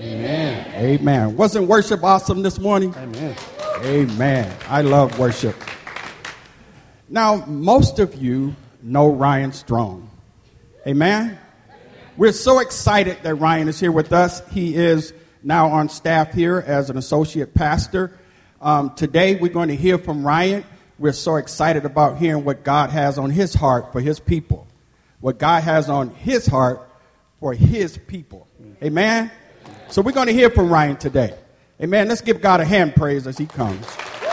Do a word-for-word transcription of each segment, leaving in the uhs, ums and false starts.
Amen. Amen. Wasn't worship awesome this morning? Amen. Amen. I love worship. Now, most of you know Ryan Strong. Amen. We're so excited that Ryan is here with us. He is now on staff here as an associate pastor. Um, today, we're going to hear from Ryan. We're so excited about hearing what God has on his heart for his people. What God has on his heart for his people. Amen. So we're going to hear from Ryan today. Amen. Let's give God a hand praise as he comes.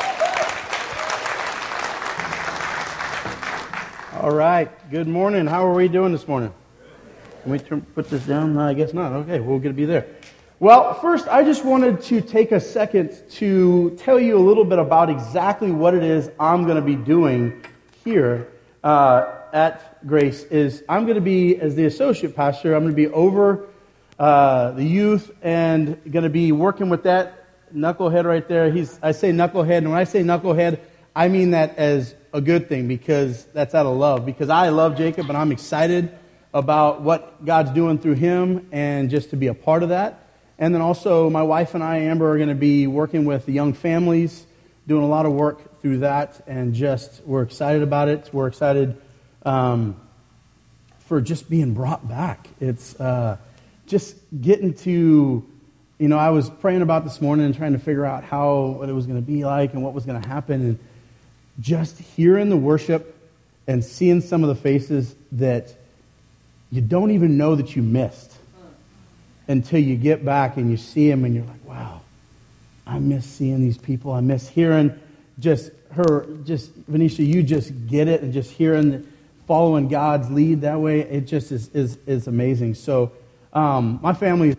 All right. Good morning. How are we doing this morning? Can we turn, put this down? No, I guess not. Okay, we're going to be there. Well, first, I just wanted to take a second to tell you a little bit about exactly what it is I'm going to be doing here uh, at Grace. Is I'm going to be, as the associate pastor, I'm going to be over uh, the youth and going to be working with that knucklehead right there. He's I say knucklehead, and when I say knucklehead, I mean that as a good thing because that's out of love. Because I love Jacob, and I'm excited about what God's doing through him and just to be a part of that. And then also my wife and I, Amber, are going to be working with the young families, doing a lot of work through that, and just we're excited about it. We're excited um, for just being brought back. It's uh, just getting to, you know, I was praying about this morning and trying to figure out how, what it was going to be like and what was going to happen. And just hearing the worship and seeing some of the faces that you don't even know that you missed until you get back and you see them and you're like, wow, I miss seeing these people. I miss hearing just her, just, Venetia, you just get it, and just hearing, following God's lead that way, it just is is, is amazing. So um, my family,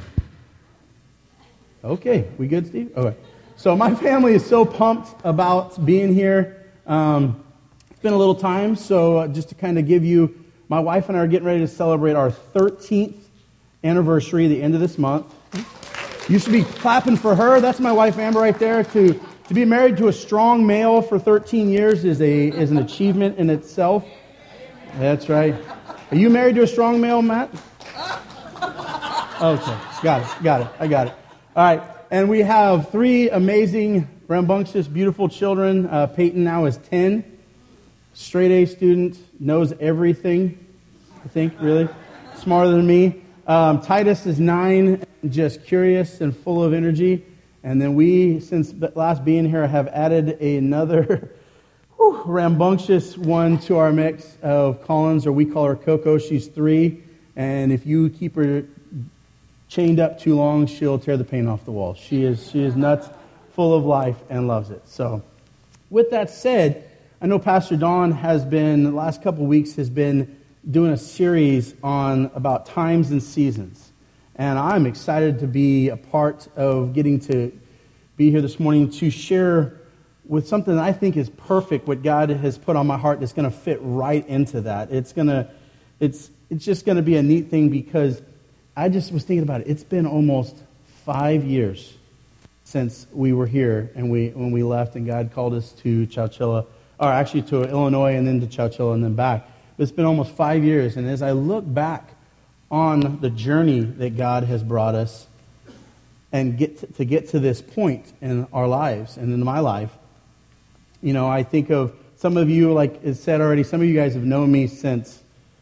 okay, we good, Steve? Okay. So my family is so pumped about being here. Um, it's been a little time, so uh, just to kind of give you, my wife and I are getting ready to celebrate our thirteenth anniversary, the end of this month. You should be clapping for her. That's my wife Amber right there. To to be married to a strong male for thirteen years is a is an achievement in itself. That's right. Are you married to a strong male, Matt? Okay, got it, got it, I got it. All right, and we have three amazing, rambunctious, beautiful children. Uh, Peyton now is ten, straight A student, knows everything. I think really smarter than me. Um, Titus is nine, just curious and full of energy. And then we, since last being here, have added another whew, rambunctious one to our mix of Collins, or we call her Coco. She's three. And if you keep her chained up too long, she'll tear the paint off the wall. She is, she is nuts, full of life, and loves it. So with that said, I know Pastor Don has been, the last couple weeks, has been doing a series on about times and seasons. And I'm excited to be a part of getting to be here this morning to share with something that I think is perfect, what God has put on my heart that's going to fit right into that. It's going to, it's it's just going to be a neat thing because I just was thinking about it. It's been almost five years since we were here and we when we left and God called us to Chowchilla, or actually to Illinois and then to Chowchilla and then back. It's been almost five years, and as I look back on the journey that God has brought us and get to, to get to this point in our lives and in my life, you know, I think of some of you, like it said already, some of you guys have known me since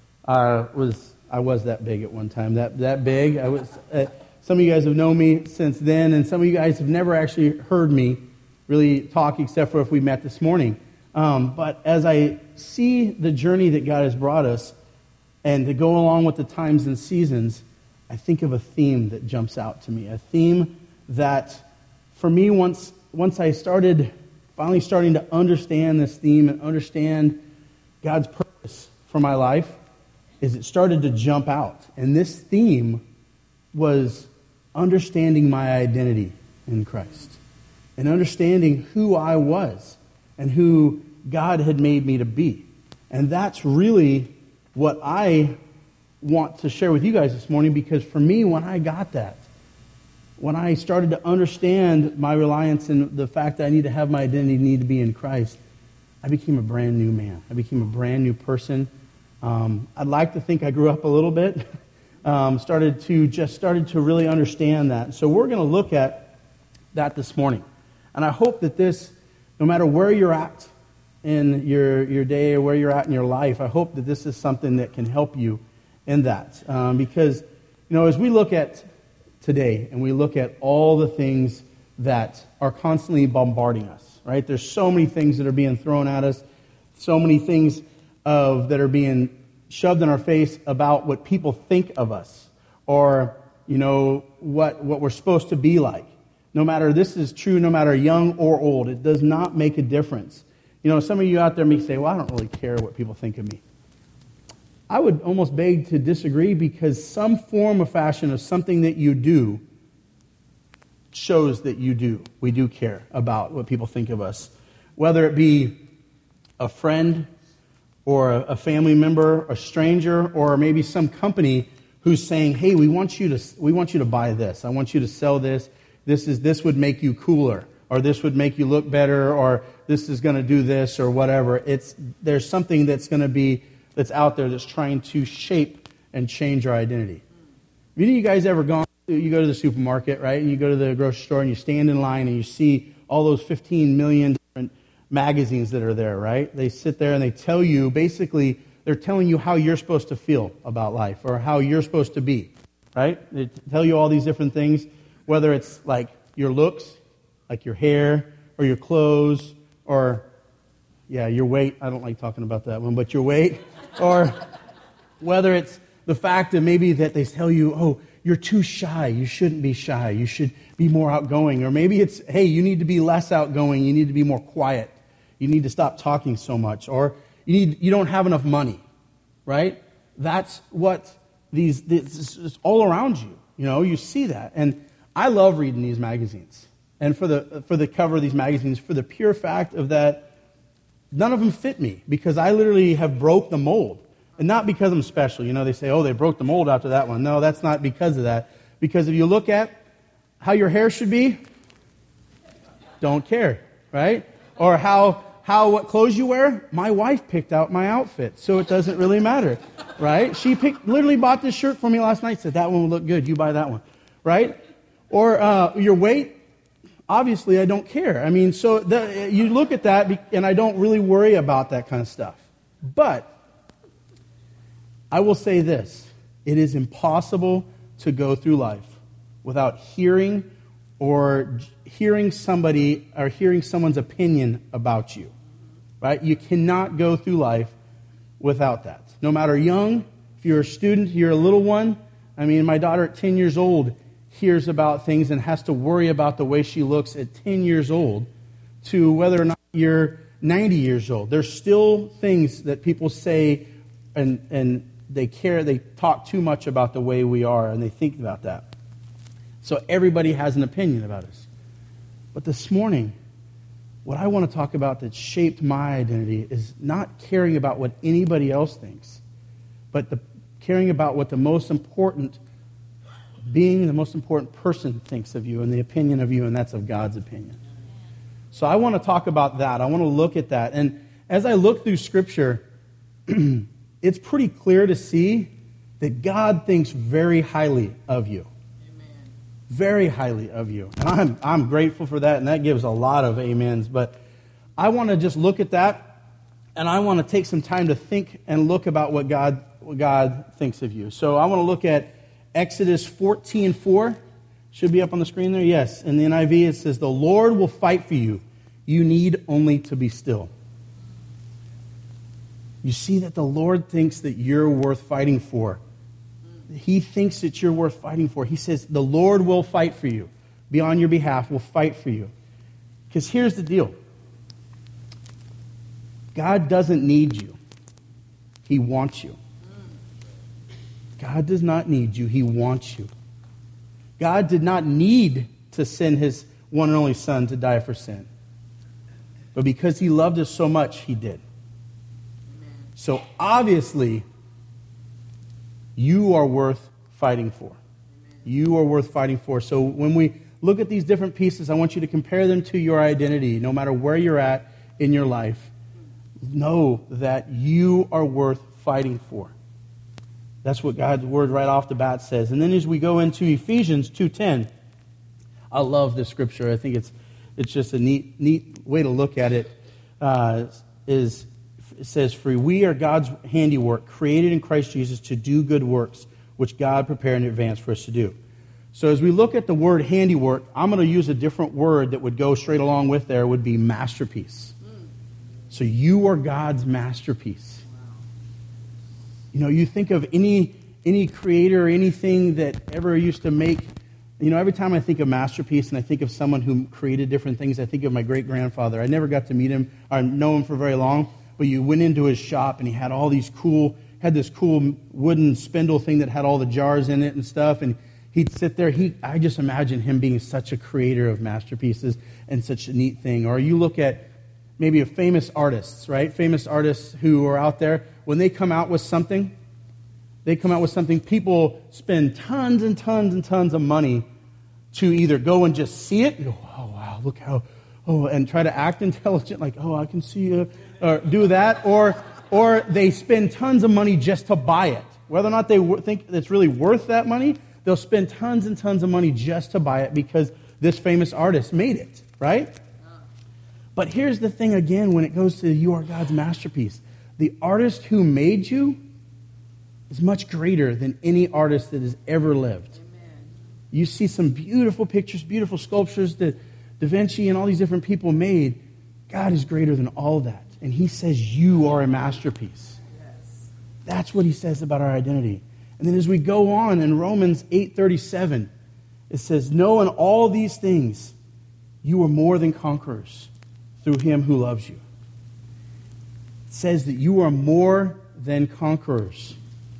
I was I was that big at one time, that that big. I was. Uh, some of you guys have known me since then, and some of you guys have never actually heard me really talk, except for if we met this morning. Um, but as I see the journey that God has brought us, and to go along with the times and seasons, I think of a theme that jumps out to me. A theme that, for me, once once I started, finally starting to understand this theme and understand God's purpose for my life, is it started to jump out. And this theme was understanding my identity in Christ. And understanding who I was and who God had made me to be. And that's really what I want to share with you guys this morning, because for me, when I got that, when I started to understand my reliance and the fact that I need to have my identity need to be in Christ, I became a brand new man. I became a brand new person. Um, I'd like to think I grew up a little bit, um, started to just started to really understand that. So we're going to look at that this morning. And I hope that this, no matter where you're at in your, your day or where you're at in your life, I hope that this is something that can help you in that. Um, because, you know, as we look at today and we look at all the things that are constantly bombarding us, right? There's so many things that are being thrown at us, so many things of that are being shoved in our face about what people think of us, or, you know, what what we're supposed to be like. No matter, this is true no matter young or old, it does not make a difference. You know, some of you out there may say, well, I don't really care what people think of me. I would almost beg to disagree, because some form or fashion of something that you do shows that you do. We do care about what people think of us. Whether it be a friend or a family member, a stranger, or maybe some company who's saying, hey, we want you to we want you to buy this. I want you to sell this. This is this would make you cooler, or this would make you look better, or this is going to do this, or whatever. It's there's something that's going to be that's out there that's trying to shape and change our identity. Have any of you guys ever gone? You go to the supermarket, right? And you go to the grocery store and you stand in line and you see all those fifteen million different magazines that are there, right? They sit there and they tell you, basically, they're telling you how you're supposed to feel about life or how you're supposed to be, right? They tell you all these different things, whether it's like your looks, like your hair, or your clothes, or, yeah, your weight. I don't like talking about that one, but your weight. Or whether it's the fact that maybe that they tell you, oh, you're too shy. You shouldn't be shy. You should be more outgoing. Or maybe it's, hey, you need to be less outgoing. You need to be more quiet. You need to stop talking so much. Or you need you don't have enough money, right? That's what these, this is all around you. You know, you see that. And I love reading these magazines. And for the for the cover of these magazines, for the pure fact of that, none of them fit me, because I literally have broke the mold. And not because I'm special. You know, they say, oh, they broke the mold after that one. No, that's not because of that. Because if you look at how your hair should be, don't care, right? Or how how what clothes you wear, my wife picked out my outfit, so it doesn't really matter, right? She picked, literally bought this shirt for me last night, said, that one will look good, you buy that one, right? Or uh, your weight, obviously I don't care. I mean, so the, you look at that, and I don't really worry about that kind of stuff. But I will say this, it is impossible to go through life without hearing or hearing somebody or hearing someone's opinion about you, right? You cannot go through life without that. No matter young, if you're a student, you're a little one. I mean, my daughter at ten years old hears about things and has to worry about the way she looks at ten years old, to whether or not you're ninety years old. There's still things that people say and and they care, they talk too much about the way we are, and they think about that. So everybody has an opinion about us. But this morning, what I want to talk about that shaped my identity is not caring about what anybody else thinks, but the caring about what the most important being, the most important person thinks of you and the opinion of you, and that's of God's opinion. So I want to talk about that. I want to look at that. And as I look through Scripture, it's pretty clear to see that God thinks very highly of you. Amen. Very highly of you. And I'm, I'm grateful for that, and that gives a lot of amens. But I want to just look at that, and I want to take some time to think and look about what God, what God thinks of you. So I want to look at Exodus fourteen four. Should be up on the screen there. Yes. In the N I V it says, the Lord will fight for you. You need only to be still. You see that the Lord thinks that you're worth fighting for. He thinks that you're worth fighting for. He says the Lord will fight for you. Be on your behalf, will fight for you. Because here's the deal. God doesn't need you. He wants you. God does not need you. He wants you. God did not need to send His one and only Son to die for sin. But because He loved us so much, He did. So obviously, you are worth fighting for. You are worth fighting for. So when we look at these different pieces, I want you to compare them to your identity, no matter where you're at in your life. Know that you are worth fighting for. That's what God's word right off the bat says. And then as we go into Ephesians two ten, I love this scripture. I think it's it's just a neat neat way to look at it. Uh, is it says, "For we are God's handiwork, created in Christ Jesus to do good works, which God prepared in advance for us to do." So as we look at the word handiwork, I'm going to use a different word that would go straight along with there, would be masterpiece. So you are God's masterpiece. You know, you think of any any creator, anything that ever used to make, you know, every time I think of masterpiece and I think of someone who created different things, I think of my great-grandfather. I never got to meet him or know him for very long, but you went into his shop and he had all these cool, had this cool wooden spindle thing that had all the jars in it and stuff, and he'd sit there. He, I just imagine him being such a creator of masterpieces and such a neat thing. Or you look at maybe a famous artists, right? Famous artists who are out there. When they come out with something, they come out with something, people spend tons and tons and tons of money to either go and just see it and go, oh, wow, look how, oh, and try to act intelligent, like, oh, I can see you, or do that. Or, or they spend tons of money just to buy it. Whether or not they think it's really worth that money, they'll spend tons and tons of money just to buy it because this famous artist made it, right? But here's the thing again, when it goes to you are God's masterpiece. The artist who made you is much greater than any artist that has ever lived. Amen. You see some beautiful pictures, beautiful sculptures that Da Vinci and all these different people made. God is greater than all that. And he says you are a masterpiece. Yes. That's what he says about our identity. And then as we go on in Romans eight thirty-seven, it says, "Know in all these things you are more than conquerors through him who loves you." It says that you are more than conquerors.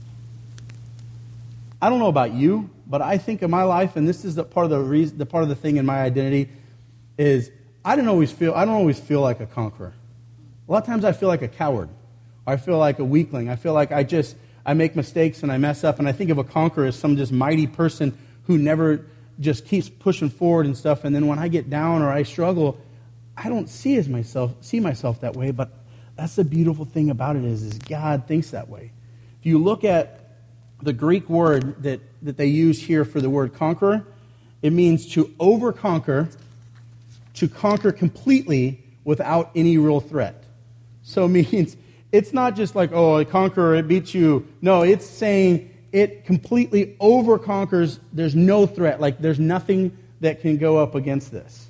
I don't know about you, but I think in my life, and this is the part of the reason, the part of the thing in my identity, is I don't always feel I don't always feel like a conqueror. A lot of times I feel like a coward. Or I feel like a weakling. I feel like I just I make mistakes and I mess up, and I think of a conqueror as some just mighty person who never just keeps pushing forward and stuff. And then when I get down or I struggle, I don't see as myself see myself that way. But that's the beautiful thing about it is, is God thinks that way. If you look at the Greek word that, that they use here for the word conqueror, it means to overconquer, to conquer completely without any real threat. So it means it's not just like, oh, a conqueror, it beats you. No, it's saying it completely overconquers. There's no threat. Like there's nothing that can go up against this.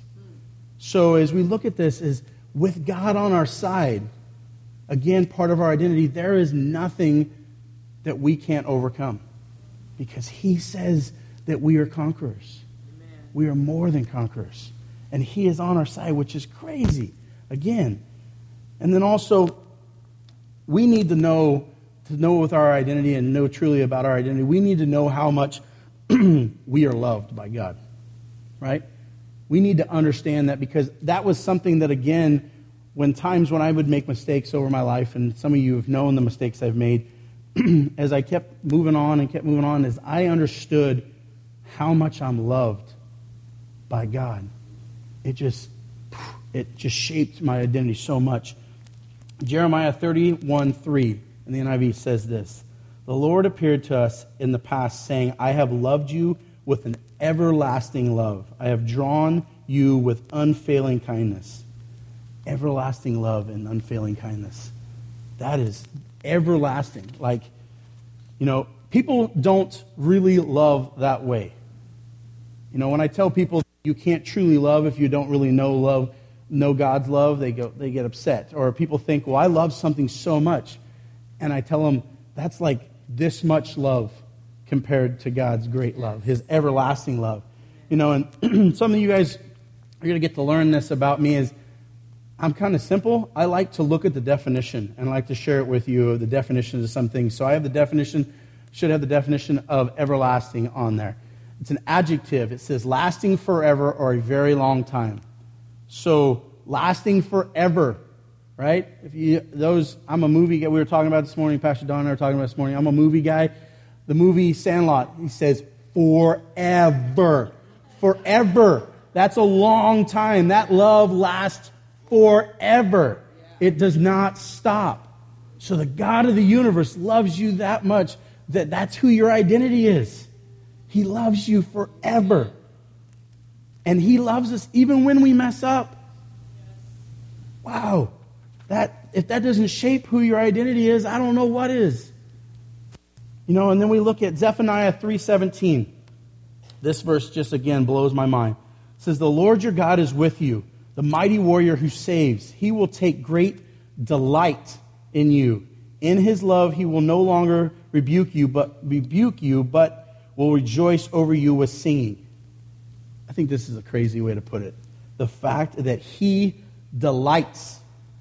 So as we look at this, is with God on our side, again, part of our identity, there is nothing that we can't overcome. Because he says that we are conquerors. Amen. We are more than conquerors. And he is on our side, which is crazy. Again. And then also, we need to know, to know with our identity and know truly about our identity, we need to know how much we are loved by God. Right? We need to understand that, because that was something that, again, when times when I would make mistakes over my life, and some of you have known the mistakes I've made, as I kept moving on and kept moving on, as I understood how much I'm loved by God, it just it just shaped my identity so much. Jeremiah thirty-one three in the N I V says this: "The Lord appeared to us in the past, saying, I have loved you with an everlasting love. I have drawn you with unfailing kindness." Everlasting love and unfailing kindness. That is everlasting. Like, you know, people don't really love that way. You know, when I tell people you can't truly love if you don't really know love, know God's love, they go, they get upset. Or people think, well, I love something so much. And I tell them, that's like this much love compared to God's great love, his everlasting love. You know, and some of you guys are going to get to learn this about me is, I'm kind of simple. I like to look at the definition, and I like to share it with you, the definitions of some things. So I have the definition, should have the definition of everlasting on there. It's an adjective. It says lasting forever or a very long time. So lasting forever, right? If you those, I'm a movie guy. We were talking about this morning. Pastor Don and I were talking about this morning. I'm a movie guy. The movie Sandlot, he says forever, forever. That's a long time. That love lasts forever. It does not stop. So the God of the universe loves you that much that that's who your identity is. He loves you forever. And He loves us even when we mess up. Wow. That if that doesn't shape who your identity is, I don't know what is. You know, and then we look at Zephaniah three seventeen. This verse just again blows my mind. It says, "The Lord your God is with you, the mighty warrior who saves. He will take great delight in you. In His love He will no longer rebuke you, but rebuke you, but will rejoice over you with singing." I think this is a crazy way to put it. The fact that He delights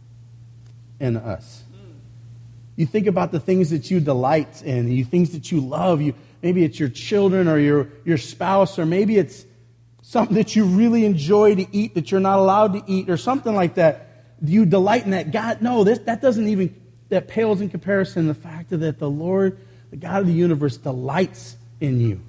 in us. You think about the things that you delight in, you things that you love. You maybe it's your children or your, your spouse, or maybe it's something that you really enjoy to eat that you're not allowed to eat, or something like that. You delight in that. God, no, this, that doesn't even, that pales in comparison to the fact that the Lord, the God of the universe, delights in you.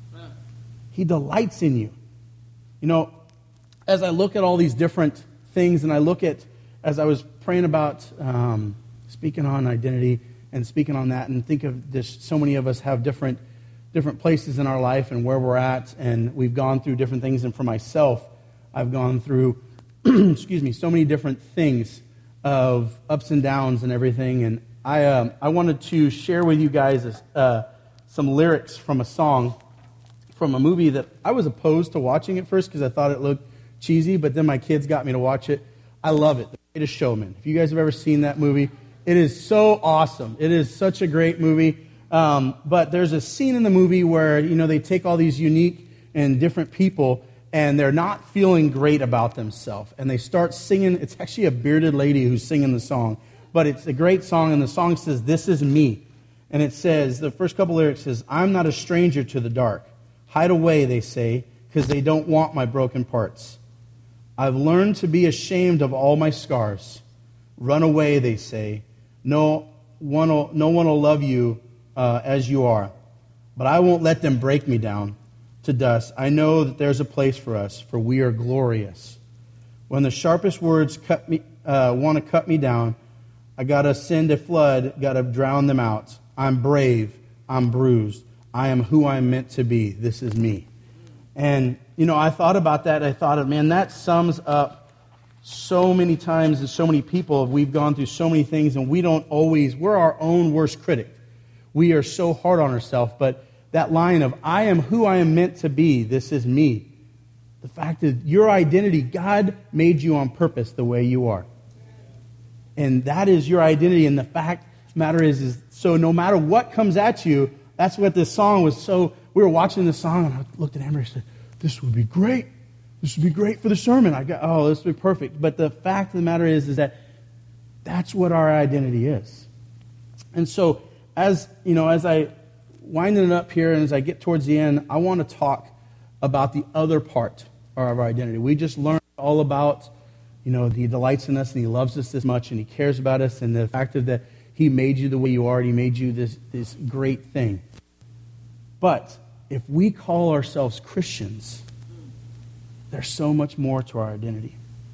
He delights in you. You know, as I look at all these different things, and I look at, as I was praying about um, speaking on identity and speaking on that, and think of this, so many of us have different different places in our life and where we're at, and we've gone through different things. And for myself, I've gone through, excuse me, so many different things of ups and downs and everything. And I um, I wanted to share with you guys uh, some lyrics from a song from a movie that I was opposed to watching at first because I thought it looked cheesy, but then my kids got me to watch it. I love it. The Greatest Showman. If you guys have ever seen that movie, it is so awesome. It is such a great movie. Um, but there's a scene in the movie where, you know, they take all these unique and different people, and they're not feeling great about themselves. And they start singing. It's actually a bearded lady who's singing the song. But it's a great song, and the song says, "This is me." And it says, the first couple lyrics says, "I'm not a stranger to the dark. Hide away," they say, "because they don't want my broken parts. I've learned to be ashamed of all my scars. Run away," they say. No one will, no one will love you uh, as you are. But I won't let them break me down to dust. I know that there's a place for us, for we are glorious. When the sharpest words cut me, uh, want to cut me down, I got to send a flood, got to drown them out. I'm brave. I'm bruised. I am who I'm meant to be. This is me. And, you know, I thought about that. I thought, man, that sums up so many times and so many people. We've gone through so many things, and we don't always, we're our own worst critic. We are so hard on ourselves. But that line of, I am who I am meant to be, this is me. The fact that your identity, God made you on purpose the way you are. And that is your identity. And the fact matter is, is so no matter what comes at you, that's what this song was. So we were watching the song, and I looked at Amber and said, this would be great. This would be great for the sermon. I got, oh, this would be perfect. But the fact of the matter is, is that that's what our identity is. And so as, you know, as I winding it up here and as I get towards the end, I want to talk about the other part of our identity. We just learned all about, you know, He delights in us and He loves us this much and He cares about us, and the fact of that He made you the way you are and He made you this, this great thing. But if we call ourselves Christians, there's so much more to our identity.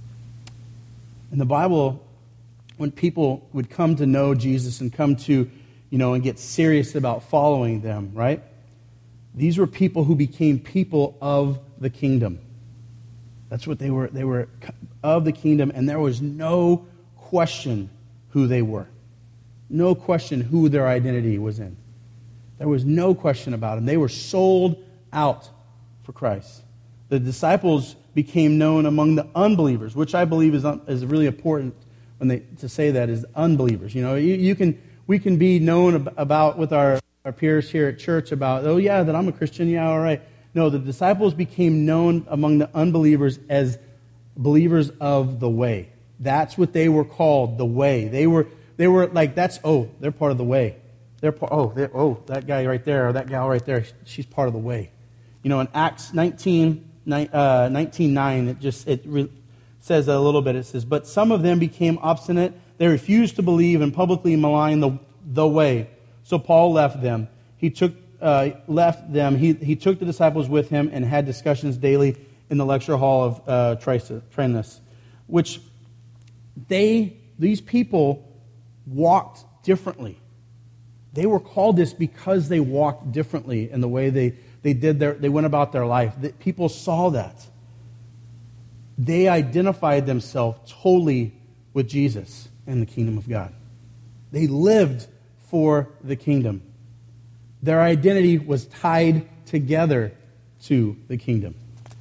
In the Bible, when people would come to know Jesus and come to, you know, and get serious about following them, right? These were people who became people of the kingdom. That's what they were. They were of the kingdom, and there was no question who they were. No question who their identity was in. There was no question about them. They were sold out for Christ. The disciples became known among the unbelievers, which I believe is is really important when they to say that is unbelievers. You know, you, you can we can be known ab- about with our, our peers here at church about, oh yeah, that I'm a Christian, yeah, all right. No, the disciples became known among the unbelievers as believers of the way. That's what they were called, the way. They were they were like, that's oh, they're part of the way. They're part, oh, they're, oh, that guy right there or that gal right there, she's part of the way. You know, in Acts nineteen, nine, it just it re- says a little bit. It says, but some of them became obstinate. They refused to believe and publicly maligned the, the way. So Paul left them. He took uh, left them. He he took the disciples with him and had discussions daily in the lecture hall of uh, Tyrannus, which they these people walked differently. They were called this because they walked differently in the way they, they did their, they went about their life. That people saw that. They identified themselves totally with Jesus and the kingdom of God. They lived for the kingdom. Their identity was tied together to the kingdom.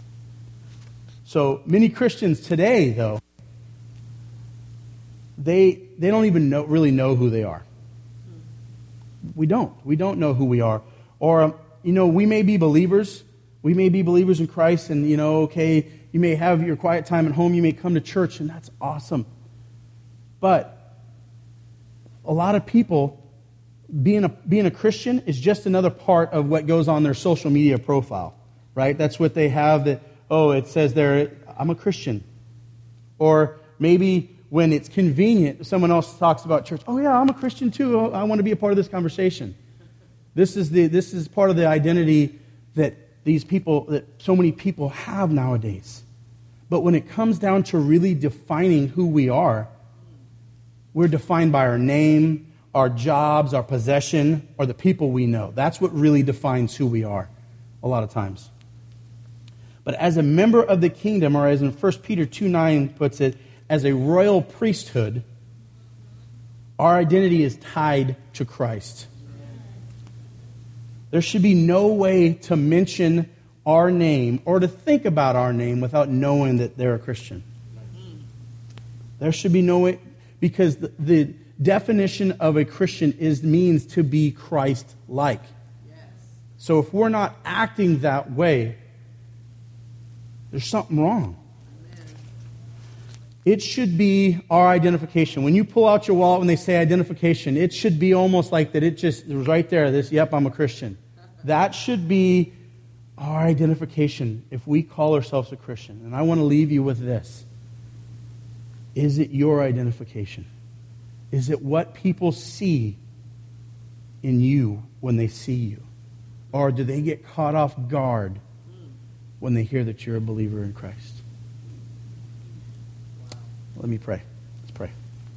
So many Christians today, though, they they don't even know, really know who they are. We don't. We don't know who we are. Or, um, you know, we may be believers. We may be believers in Christ, and, you know, okay, you may have your quiet time at home. You may come to church, and that's awesome. But a lot of people, being a, being a Christian is just another part of what goes on their social media profile, right? That's what they have that, oh, it says there, I'm a Christian. Or maybe when it's convenient, someone else talks about church. Oh, yeah, I'm a Christian too. Oh, I want to be a part of this conversation. This is the this is part of the identity that these people, that so many people have nowadays. But when it comes down to really defining who we are, we're defined by our name, our jobs, our possession, or the people we know. That's what really defines who we are a lot of times. But as a member of the kingdom, or as in First Peter two nine puts it, as a royal priesthood, our identity is tied to Christ. There should be no way to mention our name or to think about our name without knowing that they're a Christian. There should be no way, because the, the definition of a Christian is means to be Christ-like. Yes. So if we're not acting that way, there's something wrong. Amen. It should be our identification. When you pull out your wallet when they say identification, it should be almost like that it just it was right there, this, yep, I'm a Christian. That should be our identification if we call ourselves a Christian. And I want to leave you with this. Is it your identification? Is it what people see in you when they see you? Or do they get caught off guard when they hear that you're a believer in Christ? Let me pray. Let's pray.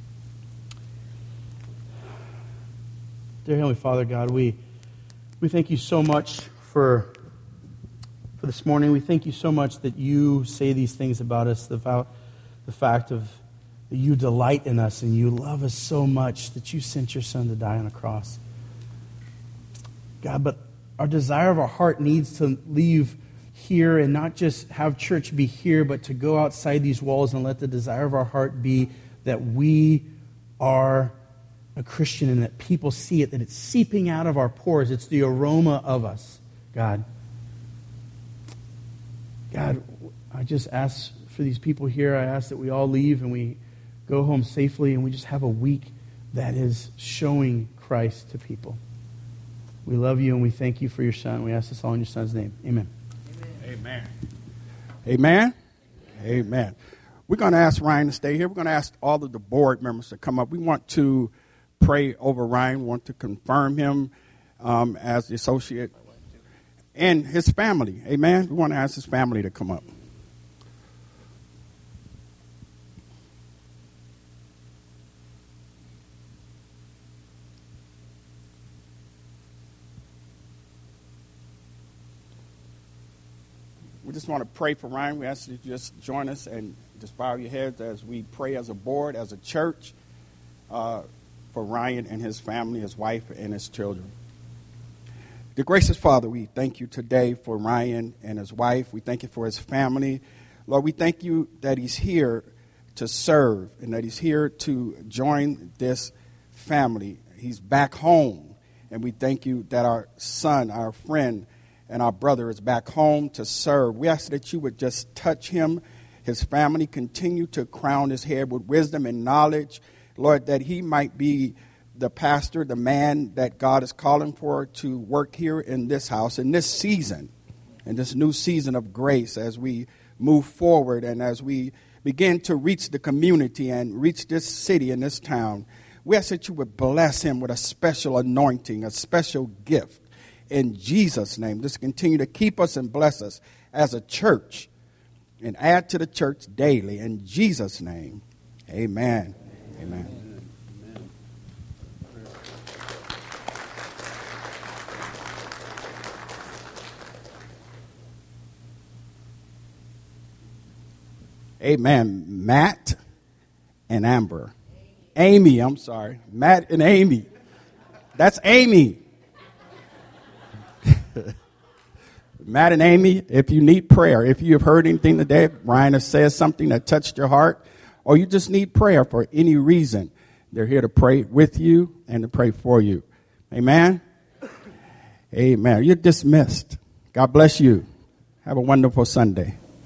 Dear Heavenly Father, God, we we thank you so much for, for this morning. We thank you so much that you say these things about us, about the fact of that you delight in us and you love us so much that you sent your Son to die on a cross. God, but our desire of our heart needs to leave here and not just have church be here, but to go outside these walls and let the desire of our heart be that we are a Christian and that people see it, that it's seeping out of our pores. It's the aroma of us, God. God, I just ask for these people here, I ask that we all leave and we go home safely and we just have a week that is showing Christ to people. We love you and we thank you for your Son. We ask this all in your Son's name. Amen. Amen. Amen. Amen. We're going to ask Ryan to stay here. We're going to ask all of the board members to come up. We want to pray over Ryan. We want to confirm him um, as the associate and his family. Amen. We want to ask his family to come up. We just want to pray for Ryan. We ask you to just join us and just bow your heads as we pray as a board, as a church, uh, for Ryan and his family, his wife, and his children. Dear gracious Father, we thank you today for Ryan and his wife. We thank you for his family. Lord, we thank you that he's here to serve and that he's here to join this family. He's back home, and we thank you that our son, our friend, and our brother is back home to serve. We ask that you would just touch him, his family, continue to crown his head with wisdom and knowledge. Lord, that he might be the pastor, the man that God is calling for to work here in this house, in this season, in this new season of grace as we move forward and as we begin to reach the community and reach this city and this town. We ask that you would bless him with a special anointing, a special gift. In Jesus' name, just continue to keep us and bless us as a church and add to the church daily. In Jesus' name, amen. Amen. Amen. Amen. Matt and Amber. Amy, I'm sorry. Matt and Amy. That's Amy. Matt and Amy, if you need prayer, if you have heard anything today, Ryan has said something that touched your heart, or you just need prayer for any reason, they're here to pray with you and to pray for you. Amen? Amen. You're dismissed. God bless you. Have a wonderful Sunday.